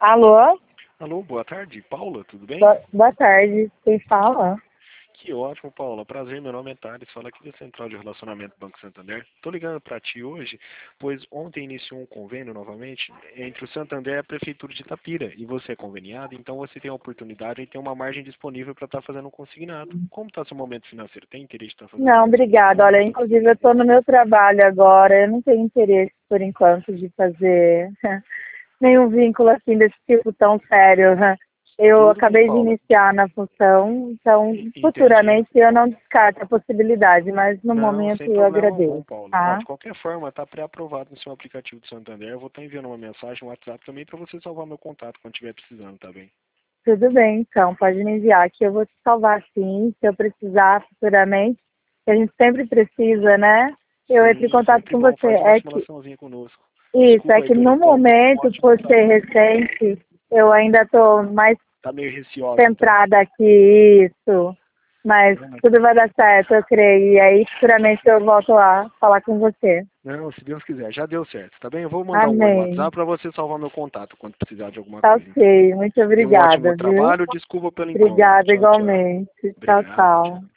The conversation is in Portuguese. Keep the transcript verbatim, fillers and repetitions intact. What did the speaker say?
Alô? Alô, boa tarde. Paula, tudo bem? Boa, boa tarde. Quem fala? Que ótimo, Paula. Prazer, meu nome é Thales, fala aqui da Central de Relacionamento Banco Santander. Tô ligando para ti hoje, pois ontem iniciou um convênio novamente entre o Santander e a Prefeitura de Itapira. E você é conveniado, então você tem a oportunidade e tem uma margem disponível para estar fazendo um consignado. Como está seu momento financeiro? Tem interesse de estar fazendo Não, uma obrigada. consignação? Olha, inclusive eu estou no meu trabalho agora. Eu não tenho interesse, por enquanto, de fazer nenhum vínculo assim desse tipo tão sério. Eu Tudo bem, acabei de Paula. iniciar na função, então E- Entendi. futuramente eu não descarto a possibilidade, mas no Não, momento sem eu problema algum, agradeço, Paulo. Ó, tá? de qualquer forma, está pré-aprovado no seu aplicativo do Santander. Eu vou estar enviando uma mensagem no WhatsApp também para você salvar meu contato quando estiver precisando, tá bem? Tudo bem, então, pode me enviar que eu vou te salvar sim, se eu precisar futuramente, que a gente sempre precisa, né? Eu entro em Sim, contato sempre com bom. você. Faz uma É que, simulaçãozinha conosco. isso, é Desculpa aí que pelo no incômodo. Um momento, ótimo por ser trabalho. recente, eu ainda estou mais Tá meio receosa, então. centrada aqui, isso. Mas Não, tudo vai dar certo, eu creio. E aí, futuramente, eu volto a falar com você. não, se Deus quiser. Já deu certo, tá bem? Eu vou mandar um oi no Amém. WhatsApp para você salvar meu contato quando precisar de alguma Tá coisa, então. ok. Muito Tenha um ótimo obrigada, viu? trabalho. Desculpa pelo incômodo. Obrigada Tchau, tchau. igualmente. Tchau, Obrigado, tchau. tchau.